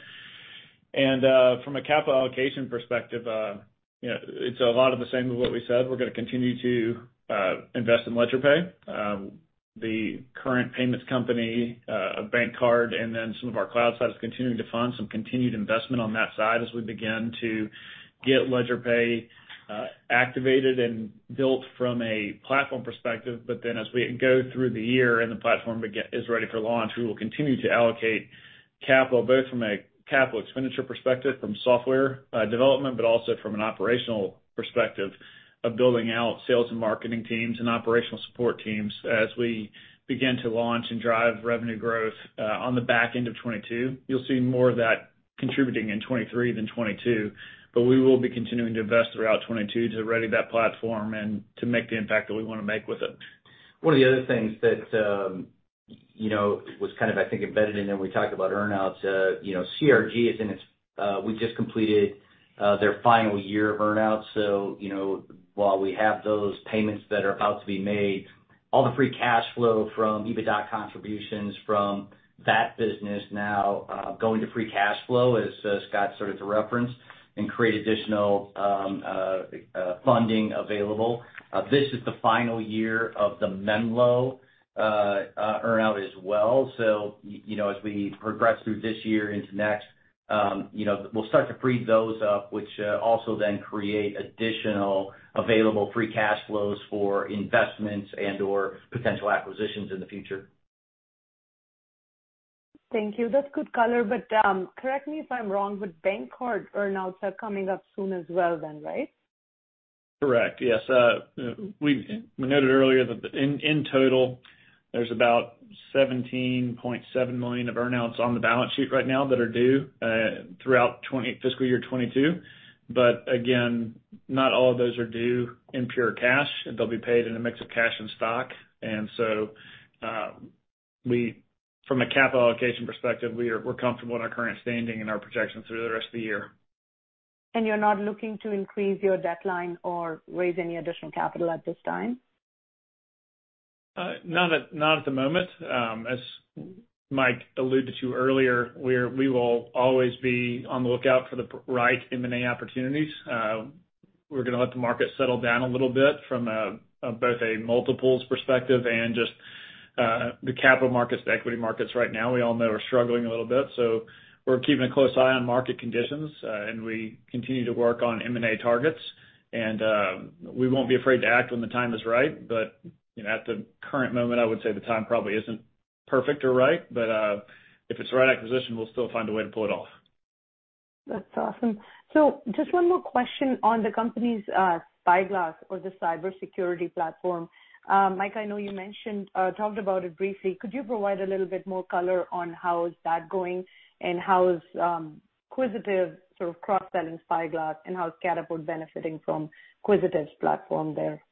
And uh, from a capital allocation perspective, uh, you know, it's a lot of the same of what we said. We're going to continue to uh, invest in LedgerPay. Um, the current payments company, uh, a bank card, and then some of our cloud side is continuing to fund some continued investment on that side as we begin to get LedgerPay uh, activated and built from a platform perspective. But then as we go through the year and the platform begin, is ready for launch, we will continue to allocate capital both from a capital expenditure perspective from software uh, development, but also from an operational perspective of building out sales and marketing teams and operational support teams as we begin to launch and drive revenue growth uh, on the back end of twenty-two. You'll see more of that contributing in twenty-three than twenty-two, but we will be continuing to invest throughout twenty-two to ready that platform and to make the impact that we want to make with it. One of the other things that, um, you know, was kind of, I think, embedded in there when we talked about earnouts, uh, you know, C R G is in its, uh, we just completed uh, their final year of earnouts. So, you know, while we have those payments that are about to be made, all the free cash flow from EBITDA contributions from that business now uh, going to free cash flow, as uh, Scott started to reference, and create additional um, uh, uh, funding available. Uh, this is the final year of the Menlo uh, uh, earnout as well. So, you know, as we progress through this year into next, um, you know, we'll start to free those up, which uh, also then create additional available free cash flows for investments and or potential acquisitions in the future. Thank you. That's good color, but um, correct me if I'm wrong, but bank card earnouts are coming up soon as well then, right? Correct. Yes. Uh, we, we noted earlier that in, in total, there's about seventeen point seven million of earnouts on the balance sheet right now that are due uh, throughout twenty, fiscal year twenty-two. But again, not all of those are due in pure cash. They'll be paid in a mix of cash and stock. And so uh, we, from a capital allocation perspective, we are, we're comfortable in our current standing and our projections through the rest of the year. And you're not looking to increase your debt line or raise any additional capital at this time? Uh, not at not at the moment. Um, as Mike alluded to earlier, we're we will always be on the lookout for the right M and A opportunities. Uh, we're going to let the market settle down a little bit from a, a, both a multiples perspective and just uh, the capital markets, the equity markets right now. We all know are struggling a little bit, so we're keeping a close eye on market conditions, uh, and we continue to work on M and A targets. And uh, we won't be afraid to act when the time is right, but you know, at the current moment, I would say the time probably isn't perfect or right, but uh, if it's the right acquisition, we'll still find a way to pull it off. That's awesome. So just one more question on the company's uh, Spyglass or the cybersecurity platform. Um, Mike, I know you mentioned, uh, talked about it briefly. Could you provide a little bit more color on how is that going? and how is um, Quisitive sort of cross-selling Spyglass, and how is Catapult benefiting from Quisitive's platform there?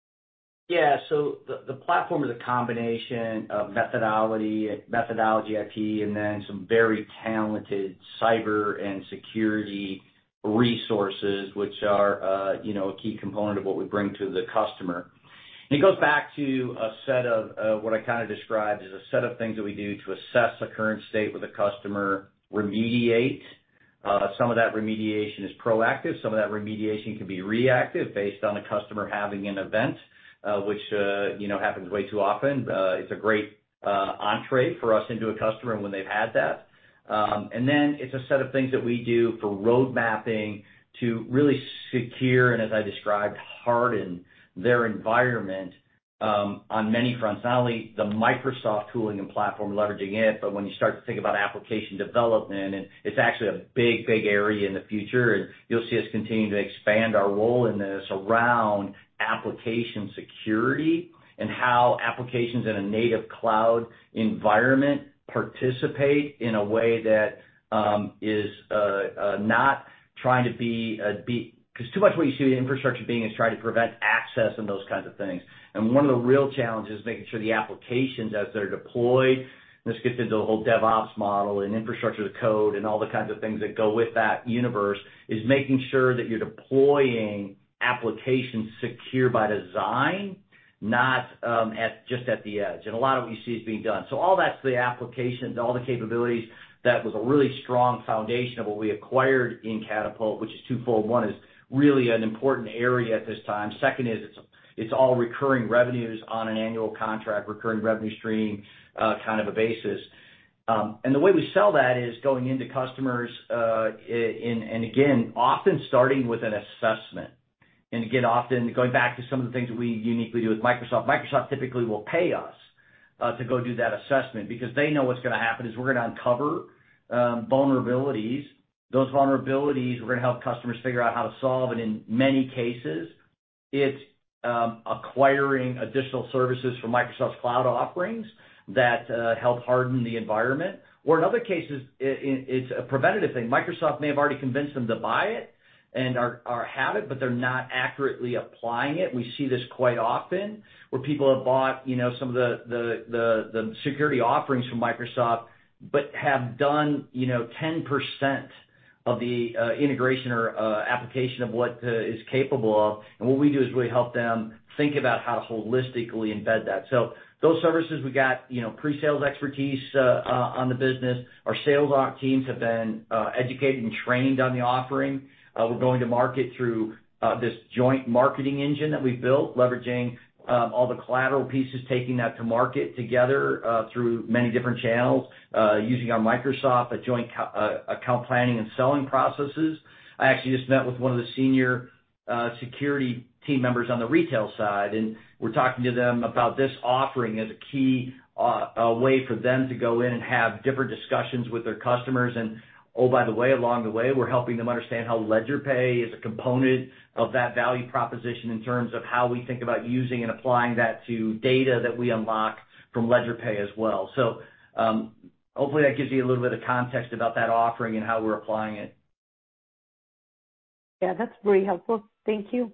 Yeah. So the, the platform is a combination of methodology, methodology I P, and then some very talented cyber and security resources, which are, uh, you know, a key component of what we bring to the customer. And it goes back to a set of uh, what I kind of described as a set of things that we do to assess the current state with a customer, remediate. Uh, some of that remediation is proactive. Some of that remediation can be reactive based on the customer having an event. Uh, which, uh, you know, happens way too often. Uh, it's a great uh, entree for us into a customer when they've had that. Um, and then it's a set of things that we do for road mapping to really secure and, as I described, harden their environment um, on many fronts. Not only the Microsoft tooling and platform, leveraging it, but when you start to think about application development, and it's actually a big, big area in the future, and you'll see us continue to expand our role in this around application security and how applications in a native cloud environment participate in a way that um, is uh, uh, not trying to be, uh, be because too much what you see infrastructure being is trying to prevent access and those kinds of things. And one of the real challenges is making sure the applications as they're deployed, this gets into the whole DevOps model and infrastructure as code and all the kinds of things that go with that universe, is making sure that you're deploying applications secure by design, not um, at just at the edge. And a lot of what you see is being done. So all that's the application, all the capabilities. That was a really strong foundation of what we acquired in Catapult, which is twofold. One is really an important area at this time. Second is it's it's all recurring revenues on an annual contract, recurring revenue stream uh, kind of a basis. Um, and the way we sell that is going into customers uh, in, and again, often starting with an assessment. And again, often going back to some of the things that we uniquely do with Microsoft, Microsoft typically will pay us uh, to go do that assessment because they know what's going to happen is we're going to uncover um, vulnerabilities. Those vulnerabilities, we're going to help customers figure out how to solve. And in many cases, it's um, acquiring additional services from Microsoft's cloud offerings that uh, help harden the environment. Or in other cases, it, it's a preventative thing. Microsoft may have already convinced them to buy it and are, are have it, but they're not accurately applying it. We see this quite often where people have bought, you know, some of the, the, the, the security offerings from Microsoft, but have done, you know, ten percent of the uh, integration or uh, application of what uh, is capable of. And what we do is really help them think about how to holistically embed that. So those services, we got, you know, pre-sales expertise uh, uh, on the business. Our sales teams have been uh, educated and trained on the offering. Uh, we're going to market through uh, this joint marketing engine that we've built, leveraging um, all the collateral pieces, taking that to market together uh, through many different channels, uh, using our Microsoft, a joint co- uh, account planning and selling processes. I actually just met with one of the senior uh, security team members on the retail side, and we're talking to them about this offering as a key uh, a way for them to go in and have different discussions with their customers. And oh, by the way, along the way, we're helping them understand how LedgerPay is a component of that value proposition in terms of how we think about using and applying that to data that we unlock from LedgerPay as well. So um, hopefully that gives you a little bit of context about that offering and how we're applying it. Yeah, that's very helpful. Thank you.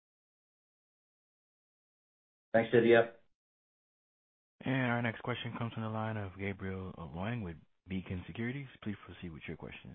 Thanks, Divya. And our next question comes from the line of Gabriel Leung with Beacon Securities. Please proceed with your question.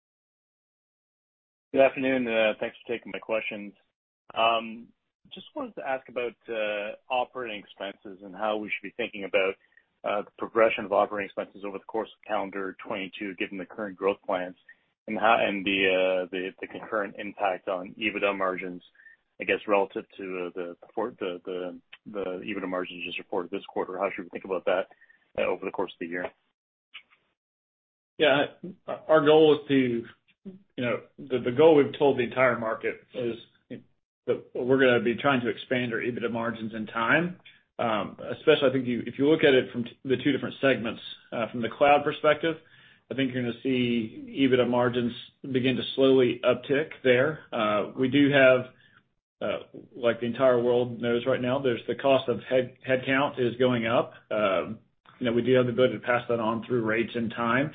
Good afternoon. Uh, thanks for taking my questions. Um, just wanted to ask about uh, operating expenses and how we should be thinking about uh, the progression of operating expenses over the course of calendar twenty-two, given the current growth plans, and how and the uh, the, the concurrent impact on EBITDA margins, I guess, relative to uh, the, the the the EBITDA margins just reported this quarter. How should we think about that uh, over the course of the year? Yeah, our goal is to, you know, the, the goal we've told the entire market is that we're going to be trying to expand our EBITDA margins in time. Um, especially, I think you, if you look at it from t- the two different segments, uh, from the cloud perspective, I think you're going to see EBITDA margins begin to slowly uptick there. Uh, we do have, uh, like the entire world knows right now, there's the cost of head headcount is going up. Um, you know, we do have the ability to pass that on through rates in time.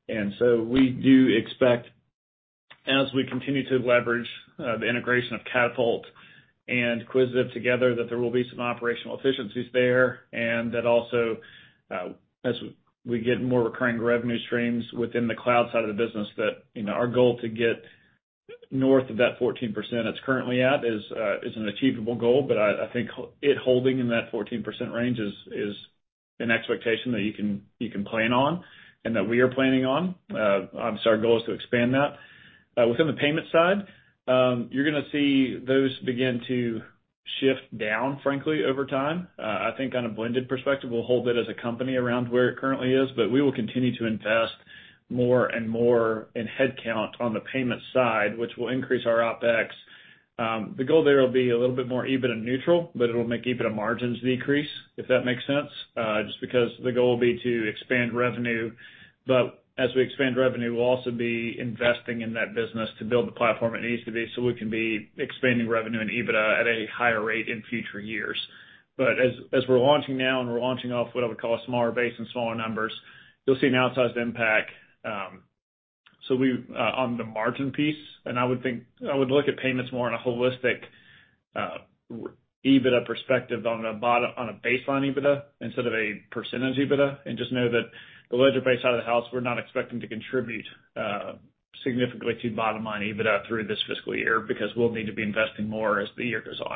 And so we do expect, as we continue to leverage uh, the integration of Catapult and Quisitive together, that there will be some operational efficiencies there, and that also, uh, as we get more recurring revenue streams within the cloud side of the business, that, you know, our goal to get north of that fourteen percent it's currently at is uh, is an achievable goal, but I, I think it holding in that fourteen percent range is is an expectation that you can you can plan on, and that we are planning on. Uh, obviously, our goal is to expand that. Uh, within the payment side, um, you're going to see those begin to shift down, frankly, over time. Uh, I think on a blended perspective, we'll hold it as a company around where it currently is, but we will continue to invest more and more in headcount on the payment side, which will increase our OpEx. Um, the goal there will be a little bit more EBITDA neutral, but it'll make EBITDA margins decrease, if that makes sense, uh, just because the goal will be to expand revenue. But as we expand revenue, we'll also be investing in that business to build the platform it needs to be, so we can be expanding revenue and EBITDA at a higher rate in future years. But as as we're launching now, and we're launching off what I would call a smaller base and smaller numbers, you'll see an outsized impact. Um, so we uh, on the margin piece, and I would think I would look at payments more on a holistic uh, EBITDA perspective on a bottom on a baseline EBITDA instead of a percentage EBITDA, and just know that the ledger-based side of the house, we're not expecting to contribute uh, significantly to bottom line EBITDA through this fiscal year, because we'll need to be investing more as the year goes on.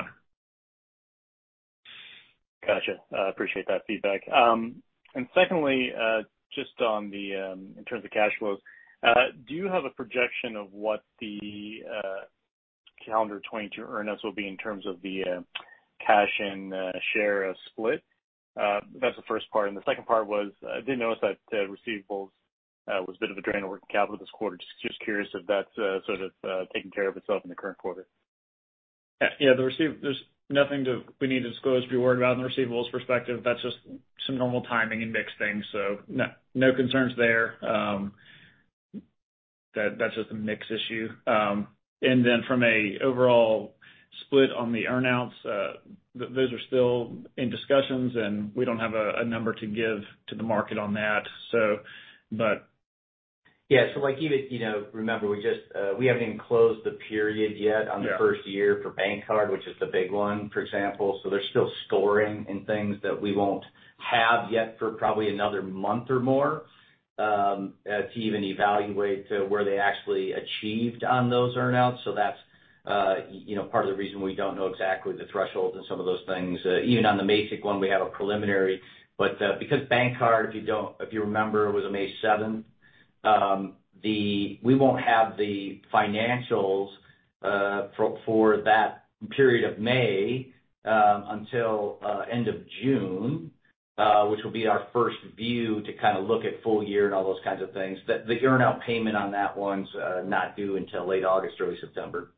Gotcha. I uh, appreciate that feedback. Um, and secondly, uh, just on the um, in terms of cash flows, uh, do you have a projection of what the uh, calendar twenty-two earnouts will be in terms of the uh, cash and uh, share uh, split? Uh, that's the first part. And the second part was, I did notice that uh, receivables uh, was a bit of a drain on working capital this quarter. Just, just curious if that's uh, sort of uh, taking care of itself in the current quarter. Yeah, the receive there's nothing to we need to disclose to be worried about in the receivables perspective. That's just some normal timing and mix things. So no, no concerns there. Um, that that's just a mix issue. Um, and then from a overall split on the earnouts, uh, th- those are still in discussions, and we don't have a, a number to give to the market on that. So, but yeah, so like even, you know, remember we just, uh, we haven't even closed the period yet on the yeah. first year for bank card, which is the big one, for example. So they're still storing in things that we won't have yet for probably another month or more, um, uh, to even evaluate uh, where they actually achieved on those earnouts. So that's, uh, you know, part of the reason we don't know exactly the thresholds and some of those things. Uh, even on the MASIC one, we have a preliminary, but uh, because bank card, if you don't, if you remember, was a May seventh. Um, the we won't have the financials uh, for, for that period of May um, until uh, end of June, uh, which will be our first view to kind of look at full year and all those kinds of things. The, the earn-out payment on that one's uh, not due until late August, early September.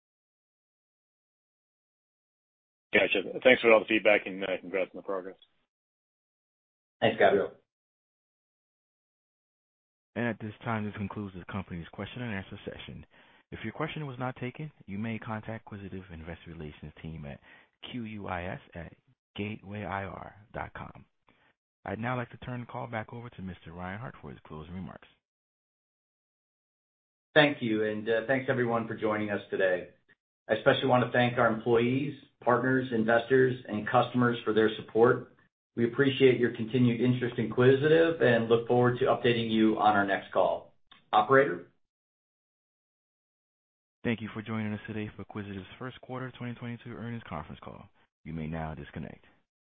Gotcha. Thanks for all the feedback, and uh, congrats on the progress. Thanks, Gabriel. And at this time, this concludes the company's question and answer session. If your question was not taken, you may contact Quisitive Investor Relations team at Q U I S at gateway I R dot com. I'd now like to turn the call back over to Mister Reinhart for his closing remarks. Thank you, and uh, thanks everyone for joining us today. I especially want to thank our employees, partners, investors, and customers for their support. We appreciate your continued interest in Quisitive and look forward to updating you on our next call. Operator? Thank you for joining us today for Quisitive's first quarter twenty twenty-two earnings conference call. You may now disconnect.